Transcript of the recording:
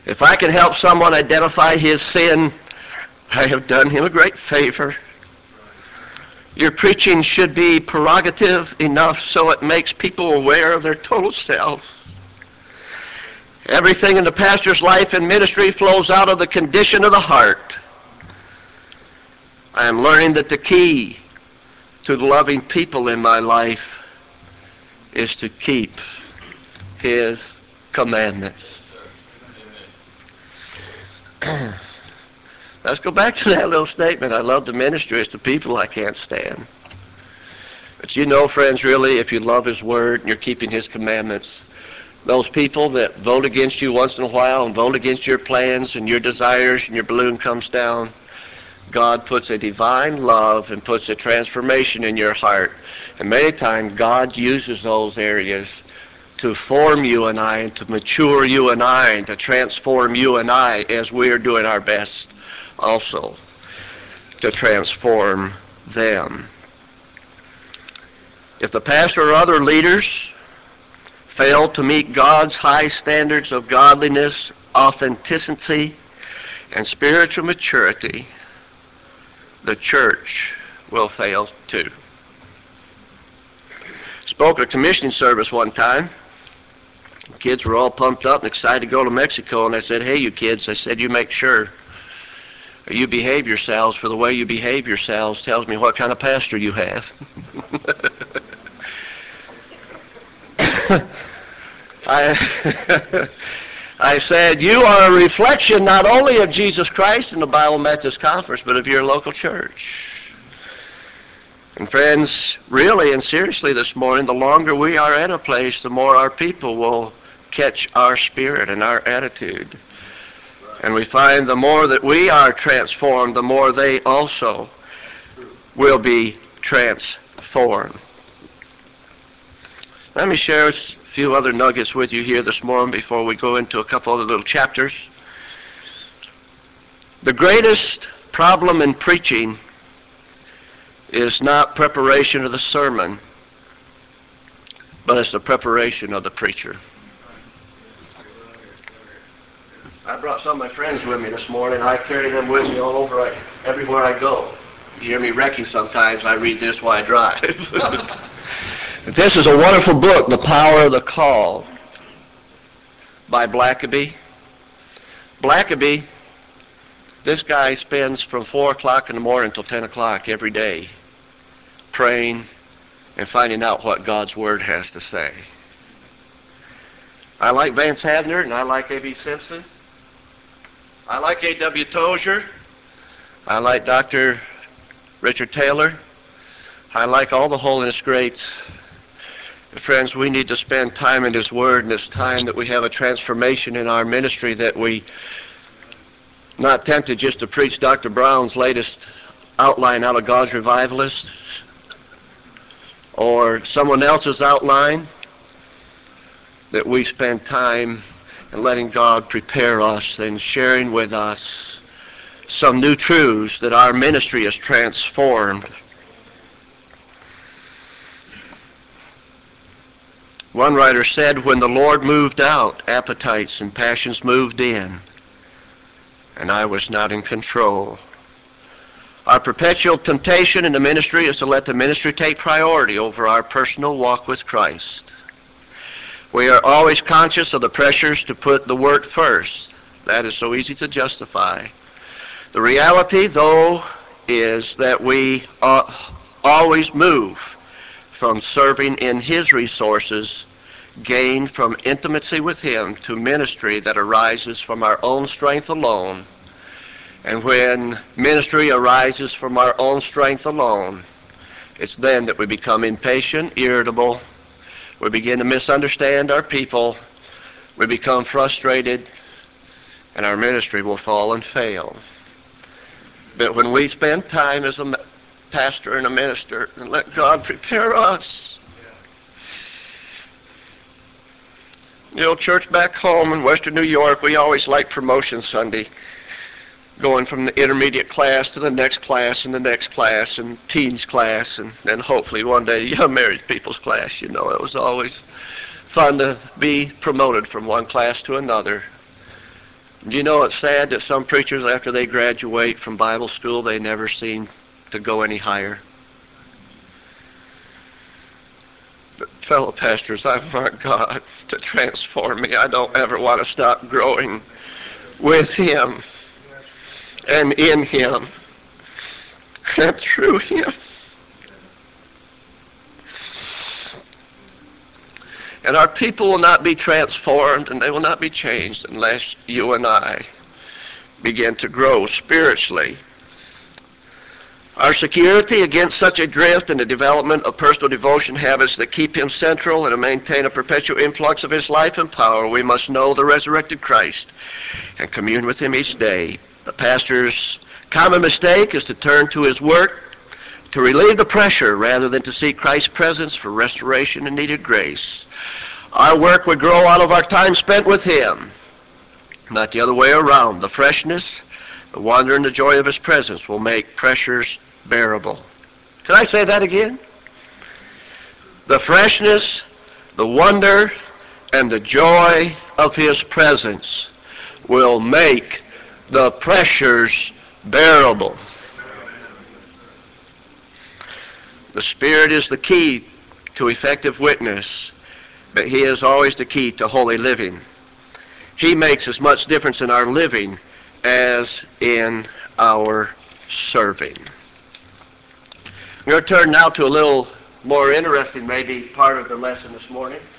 If I can help someone identify his sin, I have done him a great favor. Your preaching should be prerogative enough so it makes people aware of their total self. Everything in the pastor's life and ministry flows out of the condition of the heart. I am learning that the key to loving people in my life is to keep his commandments. Let's go back to that little statement. I love the ministry. It's the people I can't stand. But you know, friends, really, if you love his word and you're keeping his commandments, those people that vote against you once in a while and vote against your plans and your desires and your balloon comes down, God puts a divine love and puts a transformation in your heart. And many times God uses those areas to form you and I and to mature you and I and to transform you and I as we are doing our best also to transform them. If the pastor or other leaders fail to meet God's high standards of godliness, authenticity, and spiritual maturity, the church will fail too. Spoke at a commissioning service one time. The kids were all pumped up and excited to go to Mexico, and I said, hey, you kids, I said, you make sure you behave yourselves, for the way you behave yourselves tells me what kind of pastor you have. I said, you are a reflection not only of Jesus Christ in the Bible Methodist Conference, but of your local church. And friends, really and seriously this morning, the longer we are at a place, the more our people will catch our spirit and our attitude. And we find the more that we are transformed, the more they also will be transformed. Let me share a few other nuggets with you here this morning before we go into a couple other little chapters. The greatest problem in preaching is not preparation of the sermon, but it's the preparation of the preacher. I brought some of my friends with me this morning. I carry them with me all over, everywhere I go. You hear me wrecking sometimes. I read this while I drive. This is a wonderful book, The Power of the Call, by Blackaby. Blackaby, this guy spends from 4 o'clock in the morning until 10 o'clock every day praying and finding out what God's Word has to say. I like Vance Havner and I like A.B. Simpson. I like A.W. Tozier. I like Dr. Richard Taylor. I like all the holiness greats. Friends, we need to spend time in his word, and it's time that we have a transformation in our ministry, that we not tempted just to preach Dr. Brown's latest outline out of God's Revivalist or someone else's outline, that we spend time in letting God prepare us and sharing with us some new truths that our ministry is transformed. One writer said, when the Lord moved out, appetites and passions moved in, and I was not in control. Our perpetual temptation in the ministry is to let the ministry take priority over our personal walk with Christ. We are always conscious of the pressures to put the work first. That is so easy to justify. The reality, though, is that we always move from serving in his resources gained from intimacy with him to ministry that arises from our own strength alone. And when ministry arises from our own strength alone, it's then that we become impatient, irritable. We begin to misunderstand our people. We become frustrated, and our ministry will fall and fail. But when we spend time as a pastor and a minister and let God prepare us. You know, church back home in Western New York, we always like promotion Sunday, going from the intermediate class to the next class and the next class and teens class, and then hopefully one day young married people's class. You know, it was always fun to be promoted from one class to another. Do you know it's sad that some preachers, after they graduate from Bible school, they never seem to go any higher? But fellow pastors, I want God to transform me. I don't ever want to stop growing with Him and in Him and through Him. And our people will not be transformed and they will not be changed unless you and I begin to grow spiritually. Our security against such a drift and the development of personal devotion habits that keep Him central and to maintain a perpetual influx of His life and power, we must know the resurrected Christ and commune with Him each day. The pastor's common mistake is to turn to his work to relieve the pressure rather than to seek Christ's presence for restoration and needed grace. Our work would grow out of our time spent with Him, not the other way around. The freshness, the wonder, and the joy of His presence will make pressures bearable. Can I say that again? The freshness, the wonder, and the joy of His presence will make the pressures bearable. The Spirit is the key to effective witness, but He is always the key to holy living. He makes as much difference in our living as in our serving. I'm going to turn now to a little more interesting, maybe, part of the lesson this morning.